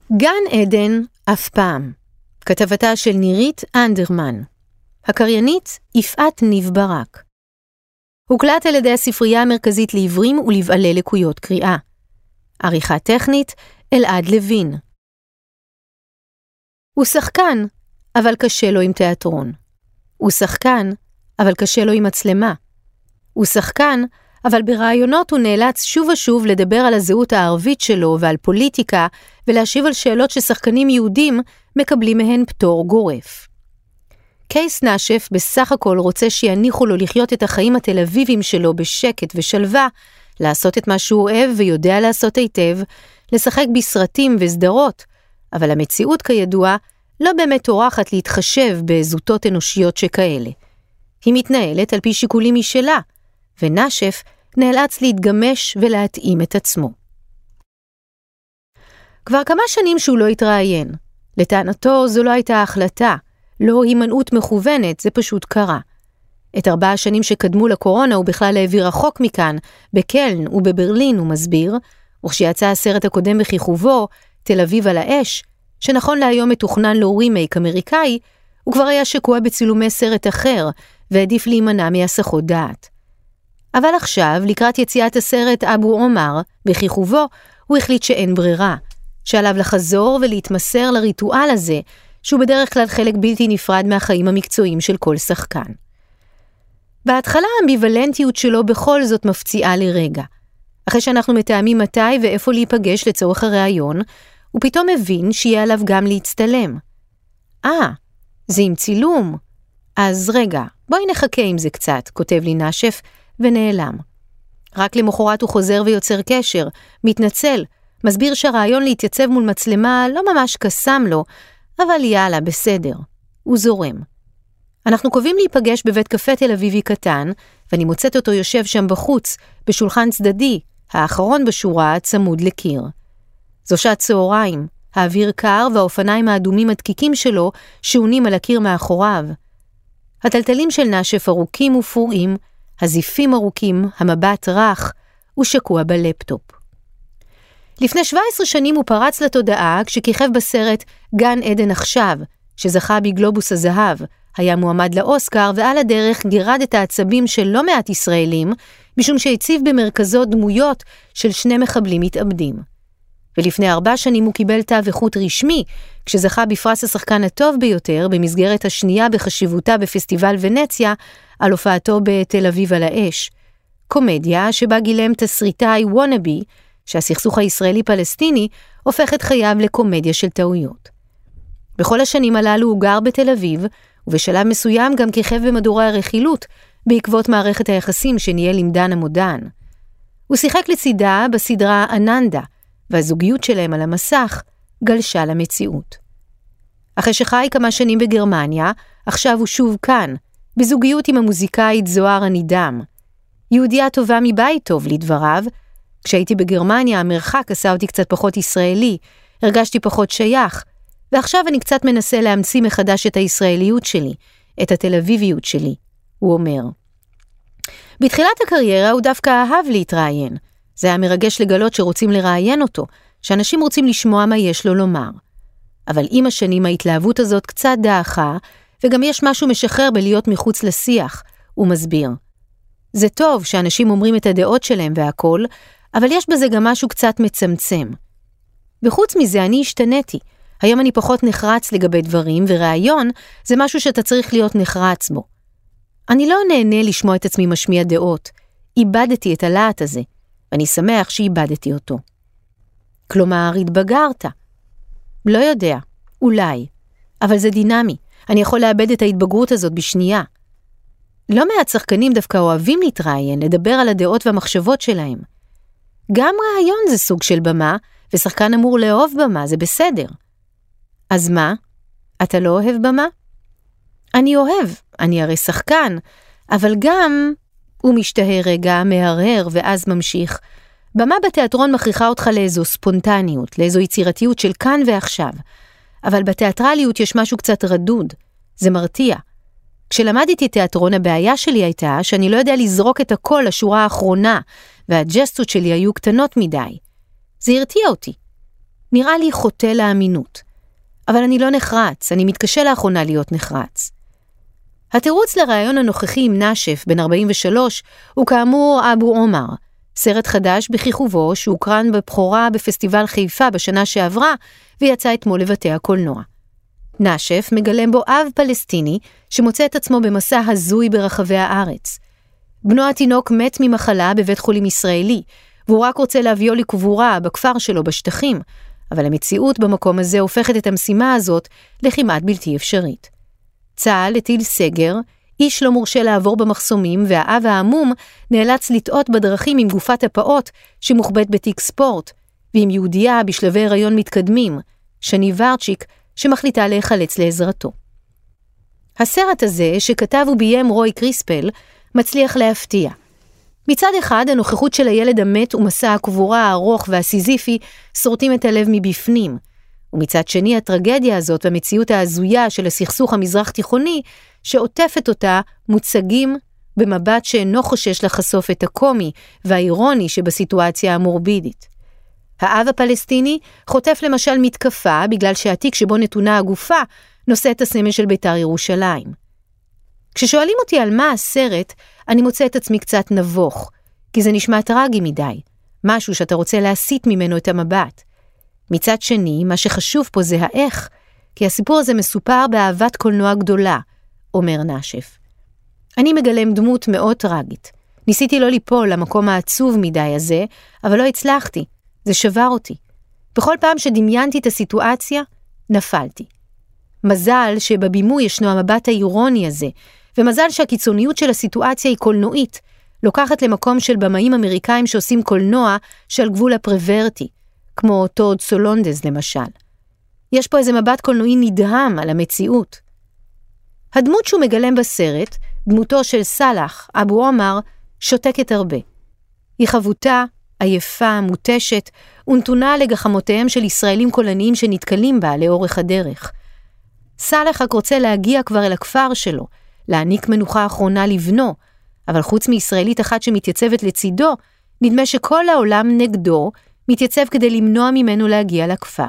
גן עדן אף פעם. כתבתה של נירית אנדרמן. הקריינית יפעת ניב ברק. הוקלט על ידי הספרייה המרכזית לעיוורים ולבעלי לקויות קריאה. עריכה טכנית אלעד לוין. הוא שחקן, אבל קשה לו עם תיאטרון. הוא שחקן, אבל קשה לו עם מצלמה. הוא שחקן, אבל ברעיונות הוא נאלץ שוב ושוב לדבר על הזהות הערבית שלו ועל פוליטיקה, ולהשיב על שאלות ששחקנים יהודים מקבלים מהן פטור גורף. קייס נשף בסך הכל רוצה שיניחו לו לחיות את החיים התל אביבים שלו בשקט ושלווה, לעשות את מה שהוא אוהב ויודע לעשות היטב, לשחק בסרטים וסדרות, אבל המציאות כידוע לא באמת טורחת להתחשב בזוטות אנושיות שכאלה. היא מתנהלת על פי שיקולים משלה, ונשף נאלץ להתגמש ולהתאים את עצמו. כבר כמה שנים שהוא לא התראיין. לטענתו זו לא הייתה החלטה, לא הימנעות מכוונת, זה פשוט קרה. את 4 השנים שקדמו לקורונה הוא בכלל העביר רחוק מכאן, בקלן ובברלין הוא מסביר, וכשיצא הסרט הקודם בכיכובו, תל אביב על האש, שנכון להיום מתוכנן לו רימייק אמריקאי, הוא כבר היה שקוע בצילומי סרט אחר, ועדיף להימנע מהסחות דעת. אבל עכשיו, לקראת יציאת הסרט אבו עומר, בכיכובו, הוא החליט שאין ברירה, שעליו לחזור ולהתמסר לריטואל הזה, שהוא בדרך כלל חלק בלתי נפרד מהחיים המקצועיים של כל שחקן. בהתחלה האמביוולנטיות שלו בכל זאת מפציעה לרגע. אחרי שאנחנו מתאמים מתי ואיפה להיפגש לצורך הראיון, הוא פתאום מבין שיהיה עליו גם להצטלם. זה עם צילום. אז רגע, בואי נחכה עם זה קצת, כותב לי נשף, ונעלם. רק למחרת הוא חוזר ויוצר קשר, מתנצל, מסביר שהרעיון להתייצב מול מצלמה לא ממש קסם לו, אבל יאללה, בסדר. הוא זורם. אנחנו קובעים להיפגש בבית קפה תל אביבי קטן, ואני מוצאת אותו יושב שם בחוץ, בשולחן צדדי, האחרון בשורה, צמוד לקיר. זו שעת צהריים, האוויר קר והאופניים האדומים הדקיקים שלו שעונים על הקיר מאחוריו. הטלטלים של נשף ארוכים ופורעים, הזיפים ארוכים, המבט רך, הוא שקוע בלפטופ. לפני 17 שנים הוא פרץ לתודעה כשכיכב בסרט גן עדן עכשיו, שזכה בגלובוס הזהב, היה מועמד לאוסקר ועל הדרך גירד את העצבים של לא מעט ישראלים, משום שהציב במרכזו דמויות של 2 מחבלים מתאבדים. ולפני 4 שנים הוא קיבל תו איכות רשמי, כשזכה בפרס השחקן הטוב ביותר במסגרת השנייה בחשיבותה בפסטיבל ונציה, על הופעתו בתל אביב על האש. קומדיה שבה גילם תסריטאי וונאבי, שהסכסוך הישראלי-פלסטיני הופך את חייו לקומדיה של טעויות. בכל השנים הללו הוא גר בתל אביב, ובשלב מסוים גם כיכב במדורי הרכילות, בעקבות מערכת היחסים שניהל עם דנה מודן. הוא שיחק לצידה בסדרה אננדה, והזוגיות שלהם על המסך גלשה למציאות. אחרי שחי כמה שנים בגרמניה, עכשיו הוא שוב כאן, בזוגיות עם המוזיקאית זוהר הנידם. יהודיה טובה מבית טוב לדבריו, כשהייתי בגרמניה המרחק עשה אותי קצת פחות ישראלי, הרגשתי פחות שייך, ועכשיו אני קצת מנסה להמציא מחדש את הישראליות שלי, את התל אביביות שלי, הוא אומר. בתחילת הקריירה הוא דווקא אהב להתראיין. זה היה מרגש לגלות שרוצים לראיין אותו, שאנשים רוצים לשמוע מה יש לו לומר. אבל עם השנים ההתלהבות הזאת קצת דעכה, וגם יש משהו משחרר בלהיות מחוץ לשיח, הוא מסביר. זה טוב שאנשים אומרים את הדעות שלהם והכל, אבל יש בזה גם משהו קצת מצמצם. וחוץ מזה אני השתניתי. היום אני פחות נחרץ לגבי דברים, וראיון זה משהו שאתה צריך להיות נחרץ בו. אני לא נהנה לשמוע את עצמי משמיע דעות. איבדתי את הלהט הזה, ואני שמח שאיבדתי אותו. כלומר, התבגרת. לא יודע, אולי, אבל זה דינמי. אני יכול לאבד את ההתבגרות הזאת בשנייה. לא מעט שחקנים דווקא אוהבים להתראיין, לדבר על הדעות והמחשבות שלהם. גם ראיון זה סוג של במה, ושחקן אמור לאהוב במה, זה בסדר. אז מה? אתה לא אוהב במה? אני אוהב, אני הרי שחקן, אבל גם, הוא משתהה רגע, מהרהר ואז ממשיך, במה בתיאטרון מכריחה אותך לאיזו ספונטניות, לאיזו יצירתיות של כאן ועכשיו, אבל בתיאטרליות יש משהו קצת רדוד, זה מרתיע. כשלמדתי תיאטרון הבעיה שלי הייתה שאני לא יודע לזרוק את הכל לשורה האחרונה, והג'סטות שלי היו קטנות מדי. זה הרתיע אותי. נראה לי חוטא לאמינות. אבל אני לא נחרץ, אני מתקשה לאחרונה להיות נחרץ. התירוץ לרעיון הנוכחי עם נשף, בן 43, הוא כאמור אבו עומר, סרט חדש בכיכובו שהוקרן בבחורה בפסטיבל חיפה בשנה שעברה, ויצא אתמול לבתי הקולנוע. נשף מגלם בו אב פלסטיני שמוצא את עצמו במסע הזוי ברחבי הארץ. בנו התינוק מת ממחלה בבית חולים ישראלי, והוא רק רוצה להביאו לקבורה בכפר שלו בשטחים, אבל המציאות במקום הזה הופכת את המשימה הזאת לכמעט בלתי אפשרית. צה"ל הטיל סגר, איש לא מורשה לעבור במחסומים, והאב העמום נאלץ לטעות בדרכים עם גופת הפעוט שמוחבאת בתיק ספורט, ועם יהודייה בשלבי הריון מתקדמים, שני ורצ'יק, שמחליטה להיחלץ לעזרתו. הסרט הזה, שכתב וביים רוי קריספל, מצליח להפתיע. מצד אחד, הנוכחות של הילד המת ומסע הקבורה הארוך והסיזיפי שורטים את הלב מבפנים, ומצד שני, הטרגדיה הזאת והמציאות ההזויה של הסכסוך המזרח תיכוני, שעוטפת אותה, מוצגים במבט שאינו חושש לחשוף את הקומי והאירוני שבסיטואציה המורבידית. האב הפלסטיני חוטף למשל מתקפה בגלל שהתיק שבו נתונה הגופה נושא את הסמל של בית"ר ירושלים. כששואלים אותי על מה הסרט, אני מוצא את עצמי קצת נבוך, כי זה נשמע טרגי מדי, משהו שאתה רוצה להסיט ממנו את המבט. מצד שני, מה שחשוב פה זה האיך, כי הסיפור הזה מסופר באהבת קולנוע גדולה, אומר נשף. אני מגלם דמות מאוד טרגית. ניסיתי לא ליפול למקום העצוב מדי הזה, אבל לא הצלחתי. זה שבר אותי. בכל פעם שדמיינתי את הסיטואציה, נפלתי. מזל שבבימוי ישנו המבט האירוני הזה, ומזל שהקיצוניות של הסיטואציה היא קולנועית, לוקחת למקום של במאים אמריקאים שעושים קולנוע של גבול הפרוורטי, כמו טוד סולונדז למשל. יש פה איזה מבט קולנועי נדהם על המציאות. הדמות שהוא מגלם בסרט, דמותו של סלאח, אבו עומר, שותקת הרבה. היא חבוטה, עייפה, מוטשת, ונתונה לגחמותיהם של ישראלים קולניים שנתקלים בה לאורך הדרך. סלאח רק רוצה להגיע כבר אל הכפר שלו, להעניק מנוחה אחרונה לבנו, אבל חוץ מישראלית אחת שמתייצבת לצידו, נדמה שכל העולם נגדו מתייצב כדי למנוע ממנו להגיע לכפר.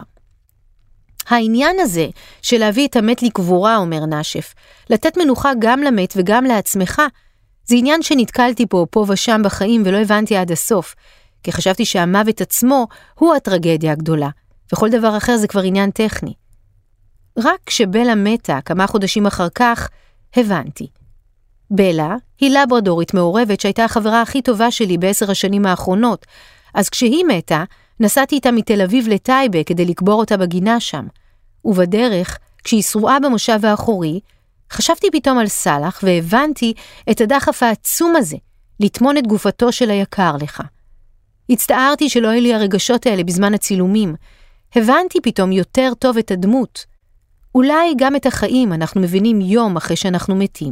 העניין הזה של להביא את המת לקבורה, אומר נשף, לתת מנוחה גם למת וגם לעצמך, זה עניין שנתקלתי פה ושם בחיים ולא הבנתי עד הסוף, כי חשבתי שהמוות עצמו הוא הטרגדיה הגדולה, וכל דבר אחר זה כבר עניין טכני. רק כשבלה מתה כמה חודשים אחר כך, הבנתי. בלה היא לברדורית מעורבת שהייתה החברה הכי טובה שלי ב10 השנים האחרונות, אז כשהיא מתה, נסעתי איתה מתל אביב לטייבה כדי לקבור אותה בגינה שם. ובדרך, כשהיא שרועה במושב האחורי, חשבתי פתאום על סלאח והבנתי את הדחף העצום הזה, לטמון את גופתו של היקר לך. הצטערתי שלא היו לי הרגשות האלה בזמן הצילומים. הבנתי פתאום יותר טוב את הדמות. אולי גם את החיים אנחנו מבינים יום אחרי שאנחנו מתים.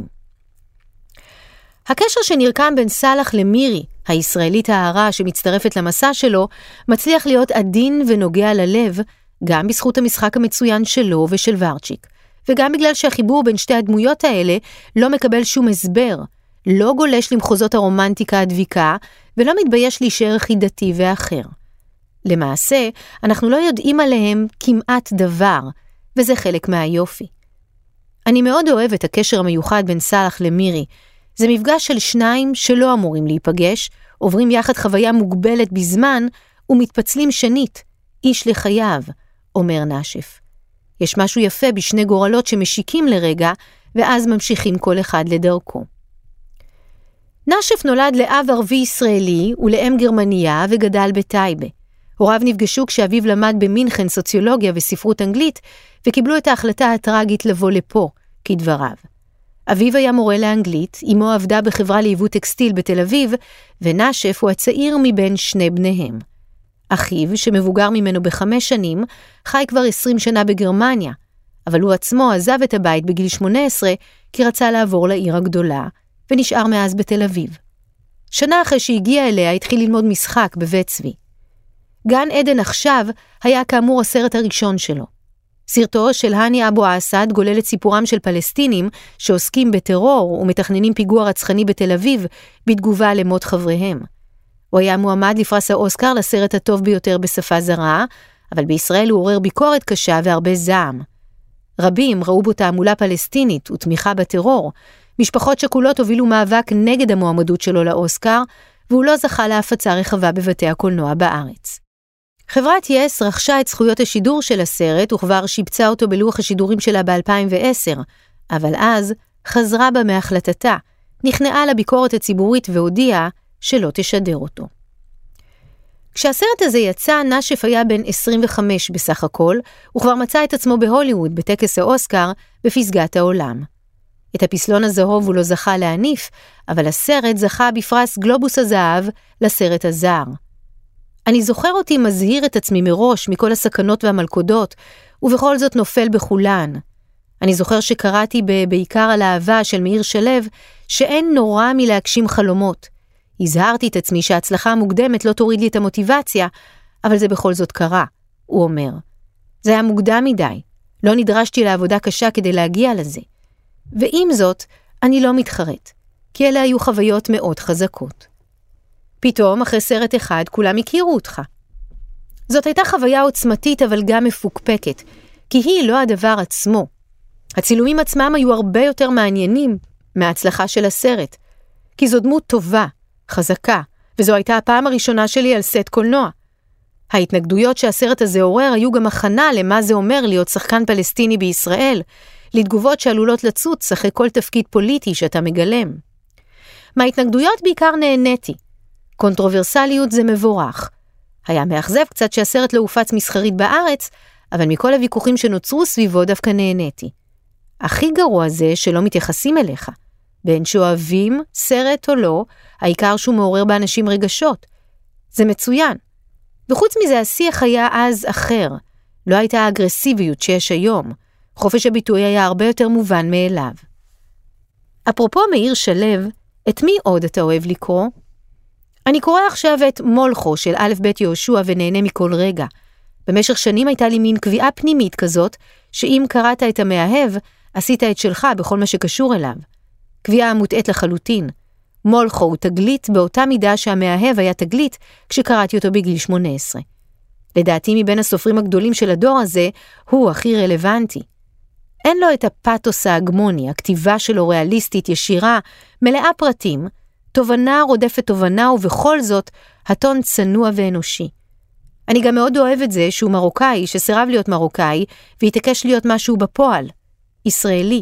הקשר שנרקם בין סלאח למירי, הישראלית הערה שמצטרפת למסע שלו, מצליח להיות עדין ונוגע ללב, גם בזכות המשחק המצוין שלו ושל ורצ'יק, וגם בגלל שהחיבור בין שתי הדמויות האלה לא מקבל שום הסבר, לא גולש למחוזות הרומנטיקה הדביקה, ולא מתבייש להישאר חידתי ואחר. למעשה, אנחנו לא יודעים עליהם כמעט דבר, וזה חלק מהיופי. אני מאוד אוהב את הקשר המיוחד בין סלאח למירי, זה מפגש של שניים שלא אמורים להיפגש, עוברים יחד חוויה מוגבלת בזמן, ומתפצלים שנית, איש לחייו, אומר נשף. יש משהו יפה בשני גורלות שמשיקים לרגע, ואז ממשיכים כל אחד לדרכו. נשף נולד לאב ערבי ישראלי ולאם גרמניה וגדל בטייבה. הוריו נפגשו כשאביו למד במינכן סוציולוגיה וספרות אנגלית, וקיבלו את ההחלטה הטרגית לבוא לפה, כדבריו. אביו היה מורה לאנגלית, אמו עבדה בחברה לעיבוד טקסטיל בתל אביב, ונשף הוא הצעיר מבין שני בניהם. אחיו, שמבוגר ממנו ב5 שנים, חי כבר 20 שנה בגרמניה, אבל הוא עצמו עזב את הבית בגיל 18, כי רצה לעבור לעיר הגדולה, ונשאר מאז בתל אביב. שנה אחרי שהגיע אליה, התחיל ללמוד משחק בבית צבי. גן עדן עכשיו היה כאמור הסרט הראשון שלו. סרטו של הני אבו אסד גולל את סיפורם של פלסטינים שעוסקים בטרור ומתכננים פיגוע רצחני בתל אביב בתגובה למות חבריהם. הוא היה מועמד לפרס האוסקר לסרט הטוב ביותר בשפה זרה, אבל בישראל הוא עורר ביקורת קשה והרבה זעם. רבים ראו בו תעמולה פלסטינית ותמיכה בטרור, משפחות שכולות הובילו מאבק נגד המועמדות שלו לאוסקר, והוא לא זכה להפצה רחבה בבתי הקולנוע בארץ. חברת יס רכשה את זכויות השידור של הסרט וכבר שיבצה אותו בלוח השידורים שלה ב-2010, אבל אז חזרה בה מהחלטתה, נכנעה לביקורת הציבורית והודיעה שלא תשדר אותו. כשהסרט הזה יצא, נשף היה בן 25 בסך הכל, וכבר מצא את עצמו בהוליווד בטקס האוסקר בפסגת העולם. את הפסלון הזהוב הוא לא זכה להניף, אבל הסרט זכה בפרס גלובוס הזהב לסרט הזר. אני זוכר אותי מזהיר את עצמי מראש מכל הסכנות והמלכודות, ובכל זאת נופל בכולן. אני זוכר שקראתי בעיקר על האהבה של מאיר שלו, שאין נורא מלהגשים חלומות. הזהרתי את עצמי שההצלחה המוקדמת לא תוריד לי את המוטיבציה, אבל זה בכל זאת קרה, הוא אומר. זה היה מוקדם מדי, לא נדרשתי לעבודה קשה כדי להגיע לזה. ועם זאת, אני לא מתחרט, כי אלה היו חוויות מאוד חזקות. פתאום, אחרי סרט אחד, כולם הכירו אותך. זאת הייתה חוויה עוצמתית, אבל גם מפוקפקת, כי היא לא הדבר עצמו. הצילומים עצמם היו הרבה יותר מעניינים מההצלחה של הסרט, כי זו דמות טובה, חזקה, וזו הייתה הפעם הראשונה שלי על סט קולנוע. ההתנגדויות שהסרט הזה עורר היו גם הכנה למה זה אומר להיות שחקן פלסטיני בישראל, לתגובות שעלולות לצוץ אחרי כל תפקיד פוליטי שאתה מגלם. מההתנגדויות בעיקר נהניתי. קונטרוברסליות זה מבורך. היה מאכזב קצת שהסרט לא הופץ מסחרית בארץ, אבל מכל הוויכוחים שנוצרו סביבו דווקא נהניתי. הכי גרוע זה שלא מתייחסים אליך. בין שאוהבים, סרט או לא, העיקר שהוא מעורר באנשים רגשות. זה מצוין. וחוץ מזה השיח היה אז אחר. לא הייתה האגרסיביות שיש היום. חופש הביטוי היה הרבה יותר מובן מאליו. אפרופו מאיר שלו, את מי עוד אתה אוהב לקרוא? אני קורא עכשיו את מולכו של א' ב' יהושע ונהנה מכל רגע. במשך שנים הייתה לי מין קביעה פנימית כזאת, שאם קראת את המאהב, עשית את שלך בכל מה שקשור אליו. קביעה מוטעת לחלוטין. מולכו הוא תגלית באותה מידה שהמאהב היה תגלית כשקראתי אותו בגיל 18. לדעתי מבין הסופרים הגדולים של הדור הזה, הוא הכי רלוונטי. אין לו את הפאתוס ההגמוני, הכתיבה שלו ריאליסטית, ישירה, מלאה פרטים, תובנה רודפת תובנה, ובכל זאת, הטון צנוע ואנושי. אני גם מאוד אוהב את זה שהוא מרוקאי, שסירב להיות מרוקאי, והתעקש להיות משהו בפועל, ישראלי.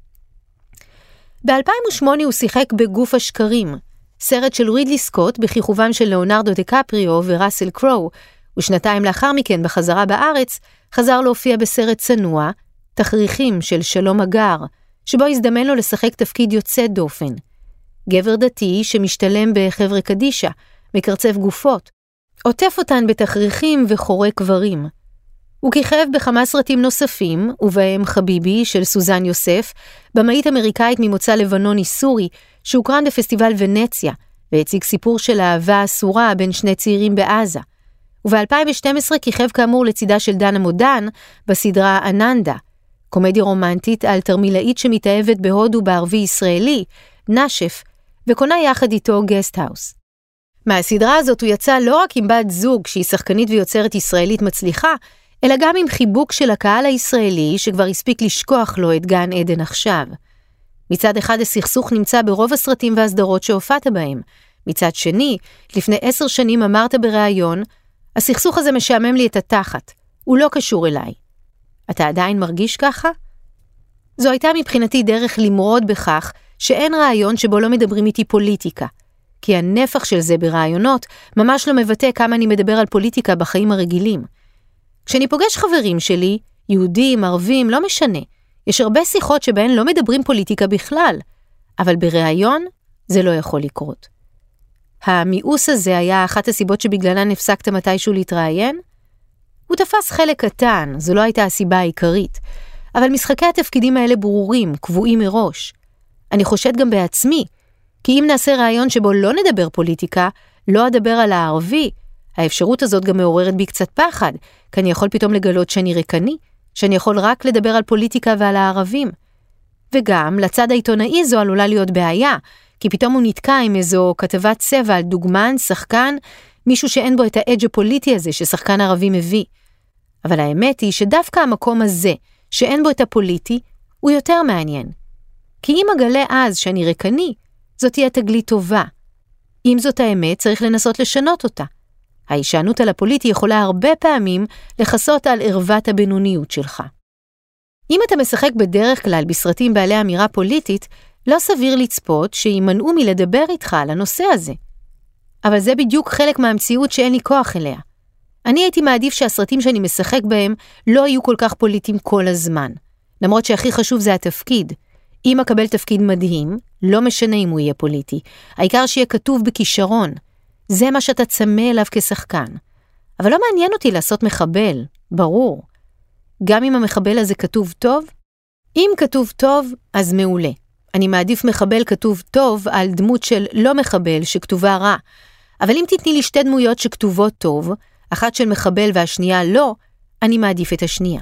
ב-2008 הוא שיחק בגוף השקרים, סרט של רידלי סקוט בכיכובם של ליאונרדו דיקפריו וראסל קרו, ושנתיים לאחר מכן בחזרה בארץ, חזר להופיע בסרט צנוע, תכריכים של שלום אגר, שבו הזדמן לו לשחק תפקיד יוצא דופן. גבר דתי שמשתלם בחברה קדישה, מקרצב גופות, עוטף אותן בתכריכים וחורי קברים. הוא כיכב בכמה סרטים נוספים, ובהם חביבי של סוזן יוסף, במאית אמריקאית ממוצא לבנוני סורי, שהוקרן בפסטיבל ונציה, והציג סיפור של אהבה אסורה בין שני צעירים בעזה. וב-2012 כיכב כאמור לצידה של דנה מודן, בסדרה אננדה, קומדיה רומנטית על תרמילאית שמתאהבת בהודו בערבי ישראלי, נשף, וקונה יחד איתו גסטהאוס. מהסדרה הזאת הוא יצא לא רק עם בת זוג שהיא שחקנית ויוצרת ישראלית מצליחה, אלא גם עם חיבוק של הקהל הישראלי שכבר הספיק לשכוח לו את גן עדן עכשיו. מצד אחד הסכסוך נמצא ברוב הסרטים והסדרות שהופעת בהם. מצד שני, לפני 10 שנים אמרת בראיון, הסכסוך הזה משעמם לי את התחת, הוא לא קשור אליי. אתה עדיין מרגיש ככה? זו הייתה מבחינתי דרך למרוד בכך שאין רעיון שבו לא מדברים איתי פוליטיקה, כי הנפח של זה ברעיונות ממש לא מבטא כמה אני מדבר על פוליטיקה בחיים הרגילים. כשאני פוגש חברים שלי, יהודים, ערבים, לא משנה, יש הרבה שיחות שבהן לא מדברים פוליטיקה בכלל, אבל ברעיון זה לא יכול לקרות. המיאוס הזה היה אחת הסיבות שבגללן הפסקת מתישהו להתראיין? הוא תפס חלק קטן, זו לא הייתה הסיבה העיקרית, אבל משחקי התפקידים האלה ברורים, קבועים מראש. אני חושד גם בעצמי, כי אם נעשה רעיון שבו לא נדבר פוליטיקה, לא אדבר על הערבי, האפשרות הזאת גם מעוררת בי קצת פחד, כי אני יכול פתאום לגלות שאני ריקני, שאני יכול רק לדבר על פוליטיקה ועל הערבים. וגם, לצד העיתונאי זו עלולה להיות בעיה, כי פתאום הוא נתקע עם איזו כתבת צבע על דוגמן, שחקן, מישהו שאין בו את האדג' הפוליטי הזה ששחקן ערבי מביא. אבל האמת היא שדווקא המקום הזה, שאין בו את הפוליטי, הוא יותר מעניין. כי אם אגלה אז שאני ריקני, זאת תהיה תגלית טובה. אם זאת האמת, צריך לנסות לשנות אותה. ההישענות על הפוליטי יכולה הרבה פעמים לחסות על ערוות הבינוניות שלך. אם אתה משחק בדרך כלל בסרטים בעלי אמירה פוליטית, לא סביר לצפות שימנעו מלדבר איתך על הנושא הזה. אבל זה בדיוק חלק מהמציאות שאין לי כוח אליה. אני הייתי מעדיף שהסרטים שאני משחק בהם לא יהיו כל כך פוליטיים כל הזמן. למרות שהכי חשוב זה התפקיד. אם אקבל תפקיד מדהים, לא משנה אם הוא יהיה פוליטי. העיקר שיהיה כתוב בכישרון. זה מה שאתה צמא אליו כשחקן. אבל לא מעניין אותי לעשות מחבל, ברור. גם אם המחבל הזה כתוב טוב, אם כתוב טוב, אז מעולה. אני מעדיף מחבל כתוב טוב על דמות של לא מחבל שכתובה רע. אבל אם תתני לי שתי דמויות שכתובות טוב, אחת של מחבל והשנייה לא, אני מעדיף את השנייה.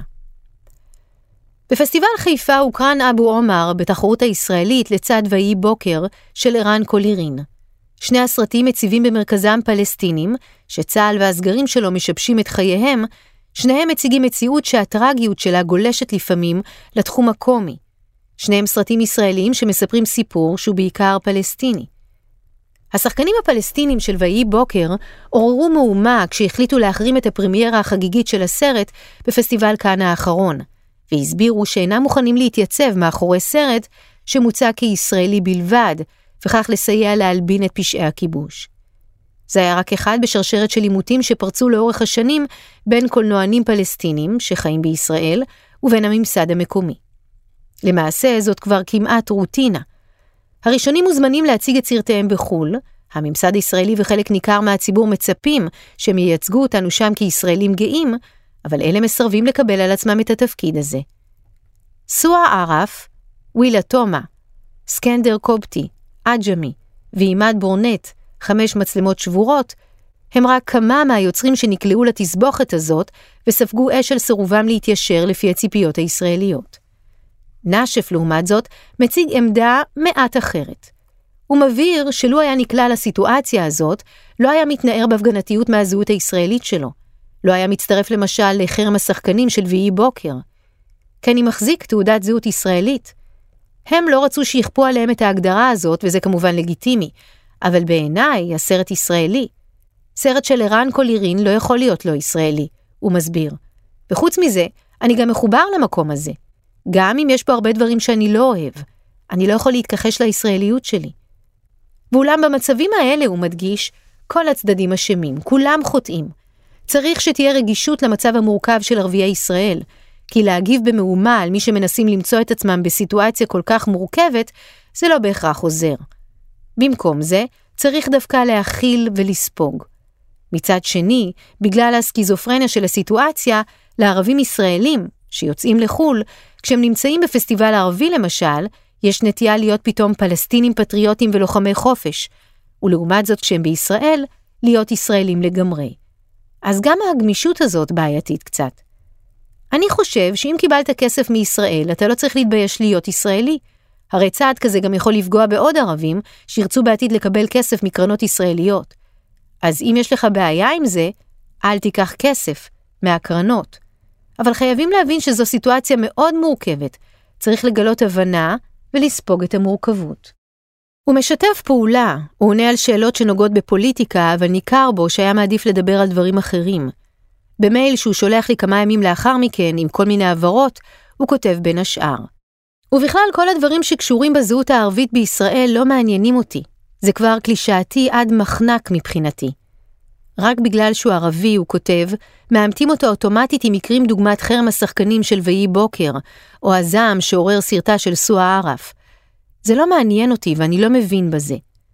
בפסטיבל חיפה הוקרן אבו עומר בתחרות הישראלית לצד ויהי בוקר של ערן קולירין. שני הסרטים מציבים במרכזם פלסטינים, שצה"ל והסגרים שלו משבשים את חייהם, שניהם מציגים מציאות שהטרגיות שלה גולשת לפעמים לתחום הקומי. שניהם סרטים ישראליים שמספרים סיפור שהוא בעיקר פלסטיני. השחקנים הפלסטינים של ויהי בוקר עוררו מהומה כשהחליטו להחרים את הפרמיירה החגיגית של הסרט בפסטיבל כאן האחרון, והסבירו שאינם מוכנים להתייצב מאחורי סרט שמוצע כישראלי בלבד, וכך לסייע להלבין את פשעי הכיבוש. זה היה רק אחד בשרשרת של עימותים שפרצו לאורך השנים בין קולנוענים פלסטינים שחיים בישראל ובין הממסד המקומי. למעשה זאת כבר כמעט רוטינה. הראשונים מוזמנים להציג את סרטיהם בחול, הממסד הישראלי וחלק ניכר מהציבור מצפים שהם ייצגו אותנו שם כישראלים גאים, אבל אלה מסרבים לקבל על עצמם את התפקיד הזה. סואה ערף, ווילה תומה, סקנדר קובטי, אג'מי ואימד בורנט, 5 מצלמות שבורות, הם רק כמה מהיוצרים שנקלעו לתסבוכת הזאת וספגו אש על סירובם להתיישר לפי הציפיות הישראליות. נשף לעומת זאת מציג עמדה מעט אחרת. הוא מבהיר שלו היה נקלע לסיטואציה הזאת, לא היה מתנער בהפגנתיות מהזהות הישראלית שלו. לא היה מצטרף למשל לחרם השחקנים של ויהי בוקר. כי אני מחזיק תעודת זהות ישראלית. הם לא רצו שיכפו עליהם את ההגדרה הזאת, וזה כמובן לגיטימי. אבל בעיניי, הסרט ישראלי. סרט של ערן קולירין לא יכול להיות לא ישראלי, הוא מסביר. וחוץ מזה, אני גם מחובר למקום הזה. גם אם יש פה הרבה דברים שאני לא אוהב, אני לא יכול להתכחש לישראליות שלי. ואולם במצבים האלה הוא מדגיש, כל הצדדים אשמים, כולם חוטאים. צריך שתהיה רגישות למצב המורכב של ערביי ישראל, כי להגיב במהומה על מי שמנסים למצוא את עצמם בסיטואציה כל כך מורכבת, זה לא בהכרח עוזר. במקום זה, צריך דווקא להכיל ולספוג. מצד שני, בגלל הסקיזופרניה של הסיטואציה, לערבים ישראלים שיוצאים לחול, כשהם נמצאים בפסטיבל ערבי למשל, יש נטייה להיות פתאום פלסטינים פטריוטים ולוחמי חופש, ולעומת זאת כשהם בישראל, להיות ישראלים לגמרי. אז גם הגמישות הזאת בעייתית קצת. אני חושב שאם קיבלת כסף מישראל, אתה לא צריך להתבייש להיות ישראלי. הרי צעד כזה גם יכול לפגוע בעוד ערבים שירצו בעתיד לקבל כסף מקרנות ישראליות. אז אם יש לך בעיה עם זה, אל תיקח כסף מהקרנות. אבל חייבים להבין שזו סיטואציה מאוד מורכבת. צריך לגלות הבנה ולספוג את המורכבות. הוא משתף פעולה, הוא עונה על שאלות שנוגעות בפוליטיקה, אבל ניכר בו שהיה מעדיף לדבר על דברים אחרים. במייל שהוא שולח לי כמה ימים לאחר מכן עם כל מיני עברות, הוא כותב בין השאר. ובכלל כל הדברים שקשורים בזהות הערבית בישראל לא מעניינים אותי. זה כבר קלישאתי עד מחנק מבחינתי. רק בגלל שהוא ערבי, הוא כותב, מאמתים אותו אוטומטית עם מקרים דוגמת חרם השחקנים של ויהי בוקר, או הזעם שעורר סרטה של סואה ערף. זה לא מעניין אותי ואני לא מבין בזה.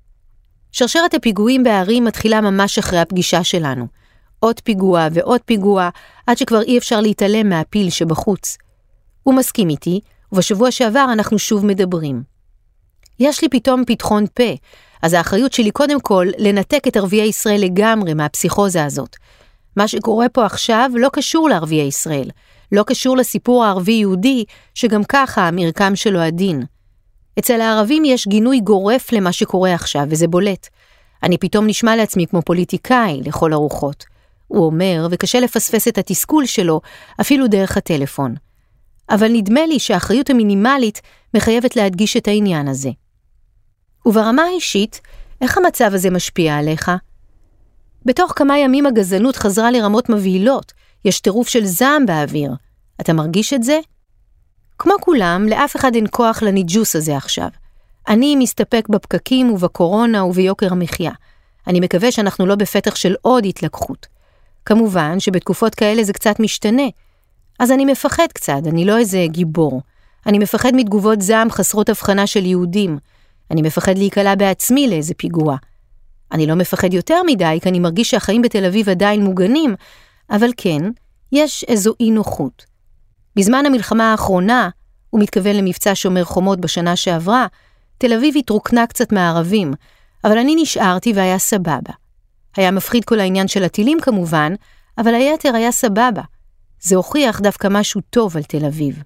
שרשרת הפיגועים בערים מתחילה ממש אחרי הפגישה שלנו. עוד פיגוע ועוד פיגוע, עד שכבר אי אפשר להתעלם מהפיל שבחוץ. הוא מסכים איתי, ובשבוע שעבר אנחנו שוב מדברים. יש לי פתאום פתחון פה, אז האחריות שלי קודם כל לנתק את ערביי ישראל לגמרי מהפסיכוזה הזאת. מה שקורה פה עכשיו לא קשור לערביי ישראל, לא קשור לסיפור הערבי-יהודי, שגם ככה המרקם שלו עדין. אצל הערבים יש גינוי גורף למה שקורה עכשיו, וזה בולט. אני פתאום נשמע לעצמי כמו פוליטיקאי לכל הרוחות. הוא אומר, וקשה לפספס את התסכול שלו, אפילו דרך הטלפון. אבל נדמה לי שהאחריות המינימלית מחייבת להדגיש את העניין הזה. וברמה האישית, איך המצב הזה משפיע עליך? בתוך כמה ימים הגזענות חזרה לרמות מבהילות, יש טירוף של זעם באוויר. אתה מרגיש את זה? כמו כולם, לאף אחד אין כוח לניג'וס הזה עכשיו. אני מסתפק בפקקים ובקורונה וביוקר המחיה. אני מקווה שאנחנו לא בפתח של עוד התלקחות. כמובן שבתקופות כאלה זה קצת משתנה. אז אני מפחד קצת, אני לא איזה גיבור. אני מפחד מתגובות זעם חסרות הבחנה של יהודים. אני מפחד להיקלע בעצמי לאיזה פיגוע. אני לא מפחד יותר מדי, כי אני מרגיש שהחיים בתל אביב עדיין מוגנים, אבל כן, יש איזו אי נוחות. בזמן המלחמה האחרונה, הוא מתכוון למבצע שומר חומות בשנה שעברה, תל אביב התרוקנה קצת מהערבים, אבל אני נשארתי והיה סבבה. היה מפחיד כל העניין של הטילים כמובן, אבל היתר היה סבבה. זה הוכיח דווקא משהו טוב על תל אביב.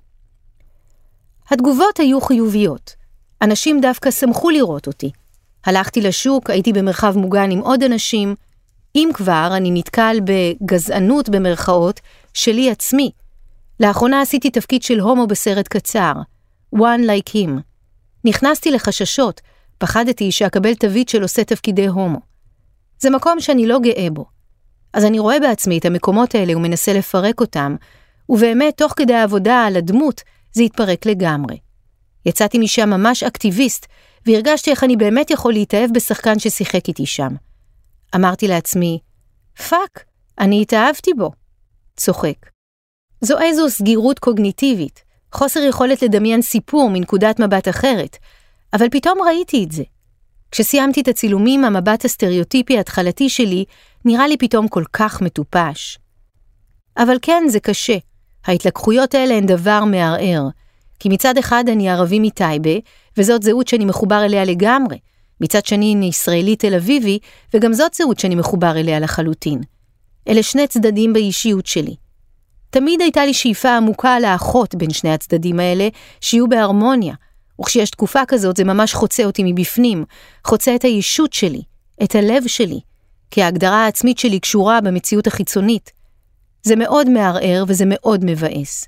התגובות היו חיוביות. אנשים דווקא שמחו לראות אותי. הלכתי לשוק, הייתי במרחב מוגן עם עוד אנשים. אם כבר, אני נתקל בגזענות במרכאות שלי עצמי. לאחרונה עשיתי תפקיד של הומו בסרט קצר, One Like Him. נכנסתי לחששות, פחדתי שאקבל תווית של עושה תפקידי הומו. זה מקום שאני לא גאה בו. אז אני רואה בעצמי את המקומות האלה ומנסה לפרק אותם, ובאמת תוך כדי העבודה על הדמות זה התפרק לגמרי. יצאתי משם ממש אקטיביסט, והרגשתי איך אני באמת יכול להתאהב בשחקן ששיחק איתי שם. אמרתי לעצמי, פאק, אני התאהבתי בו. צוחק. זו איזו סגירות קוגניטיבית, חוסר יכולת לדמיין סיפור מנקודת מבט אחרת, אבל פתאום ראיתי את זה. כשסיימתי את הצילומים, המבט הסטריאוטיפי התחלתי שלי נראה לי פתאום כל כך מטופש. אבל כן, זה קשה. ההתלקחויות האלה הן דבר מערער, כי מצד אחד אני ערבי מטייבה, וזאת זהות שאני מחובר אליה לגמרי. מצד שני אני ישראלי תל אביבי, וגם זאת זהות שאני מחובר אליה לחלוטין. אלה שני צדדים באישיות שלי. תמיד הייתה לי שאיפה עמוקה לאחות בין שני הצדדים האלה, שיהיו בהרמוניה, וכשיש תקופה כזאת זה ממש חוצה אותי מבפנים, חוצה את האישות שלי, את הלב שלי, כי ההגדרה העצמית שלי קשורה במציאות החיצונית. זה מאוד מערער וזה מאוד מבאס.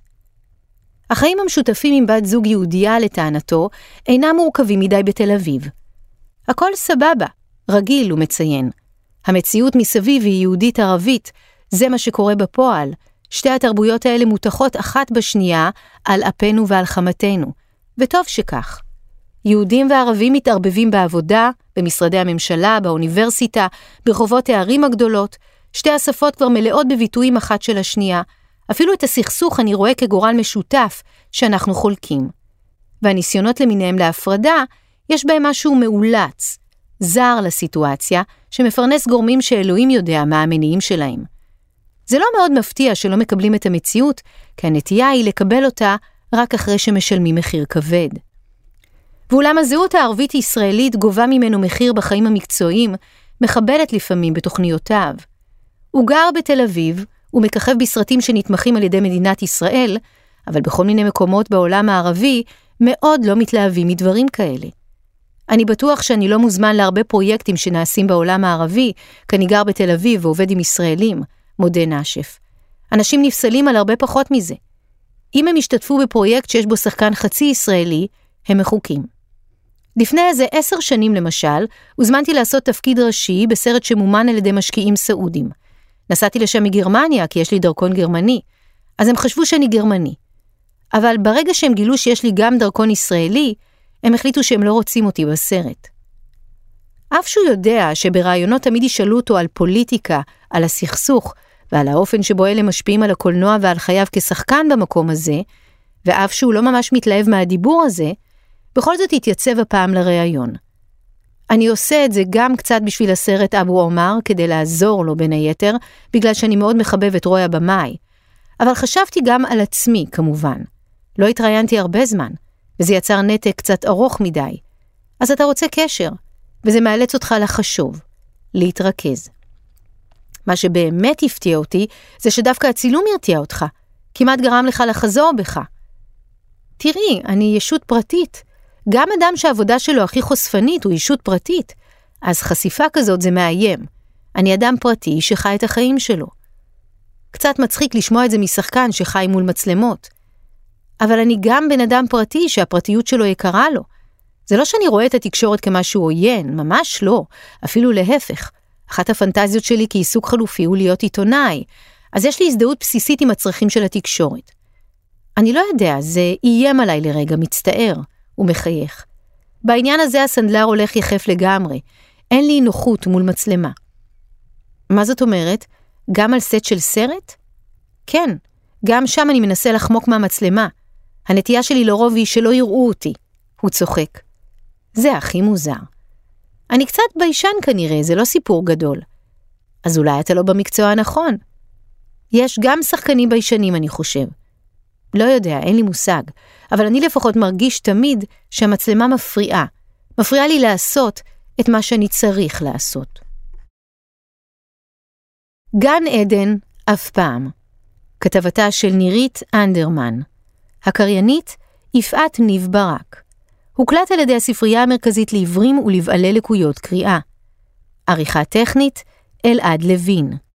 החיים המשותפים עם בת זוג יהודייה לטענתו אינם מורכבים מדי בתל אביב. הכל סבבה, רגיל ומציין. המציאות מסביב היא יהודית ערבית, זה מה שקורה בפועל. שתי התרבויות האלה מותחות אחת בשנייה על אפנו ועל חמתנו, וטוב שכך. יהודים וערבים מתערבבים בעבודה, במשרדי הממשלה, באוניברסיטה, ברחובות הערים הגדולות, שתי השפות כבר מלאות בביטויים אחת של השנייה, אפילו את הסכסוך אני רואה כגורל משותף שאנחנו חולקים. והניסיונות למיניהם להפרדה, יש בהם משהו מאולץ, זר לסיטואציה, שמפרנס גורמים שאלוהים יודע מה המניעים שלהם. זה לא מאוד מפתיע שלא מקבלים את המציאות, כי הנטייה היא לקבל אותה רק אחרי שמשלמים מחיר כבד. ואולם הזהות הערבית-ישראלית גובה ממנו מחיר בחיים המקצועיים, מחבלת לפעמים בתוכניותיו. הוא גר בתל אביב, הוא מככב בסרטים שנתמכים על ידי מדינת ישראל, אבל בכל מיני מקומות בעולם הערבי מאוד לא מתלהבים מדברים כאלה. אני בטוח שאני לא מוזמן להרבה פרויקטים שנעשים בעולם הערבי, כי אני גר בתל אביב ועובד עם ישראלים, מודה נשף. אנשים נפסלים על הרבה פחות מזה. אם הם השתתפו בפרויקט שיש בו שחקן חצי ישראלי, הם מחוקים. לפני איזה 10 שנים למשל, הוזמנתי לעשות תפקיד ראשי בסרט שמומן על ידי משקיעים סעודים. נסעתי לשם מגרמניה כי יש לי דרכון גרמני, אז הם חשבו שאני גרמני. אבל ברגע שהם גילו שיש לי גם דרכון ישראלי, הם החליטו שהם לא רוצים אותי בסרט. אף שהוא יודע שברעיונות תמיד ישאלו אותו על פוליטיקה, על הסכסוך, ועל האופן שבו אלה משפיעים על הקולנוע ועל חייו כשחקן במקום הזה, ואף שהוא לא ממש מתלהב מהדיבור הזה, בכל זאת התייצב הפעם לראיון. אני עושה את זה גם קצת בשביל הסרט אבו עומר, כדי לעזור לו בין היתר, בגלל שאני מאוד מחבב את רוי הבמאי. אבל חשבתי גם על עצמי, כמובן. לא התראיינתי הרבה זמן, וזה יצר נתק קצת ארוך מדי. אז אתה רוצה קשר, וזה מאלץ אותך לחשוב, להתרכז. מה שבאמת הפתיע אותי, זה שדווקא הצילום ירתיע אותך, כמעט גרם לך לחזור בך. תראי, אני ישות פרטית. גם אדם שהעבודה שלו הכי חושפנית הוא ישות פרטית, אז חשיפה כזאת זה מאיים. אני אדם פרטי שחי את החיים שלו. קצת מצחיק לשמוע את זה משחקן שחי מול מצלמות. אבל אני גם בן אדם פרטי שהפרטיות שלו יקרה לו. זה לא שאני רואה את התקשורת כמשהו עוין, ממש לא, אפילו להפך. אחת הפנטזיות שלי כעיסוק חלופי הוא להיות עיתונאי, אז יש לי הזדהות בסיסית עם הצרכים של התקשורת. אני לא יודע, זה איים עליי לרגע, מצטער, הוא מחייך. בעניין הזה הסנדלר הולך יחף לגמרי, אין לי נוחות מול מצלמה. מה זאת אומרת? גם על סט של סרט? כן, גם שם אני מנסה לחמוק מהמצלמה. הנטייה שלי לרוב היא שלא יראו אותי. הוא צוחק. זה הכי מוזר. אני קצת ביישן כנראה, זה לא סיפור גדול. אז אולי אתה לא במקצוע הנכון. יש גם שחקנים ביישנים, אני חושב. לא יודע, אין לי מושג, אבל אני לפחות מרגיש תמיד שהמצלמה מפריעה. מפריעה לי לעשות את מה שאני צריך לעשות. גן עדן אף פעם. כתבתה של נירית אנדרמן. הקריינית יפעת ניב ברק. הוקלט על ידי הספרייה המרכזית לעיוורים ולבעלי לקויות קריאה. עריכה טכנית אלעד לוין.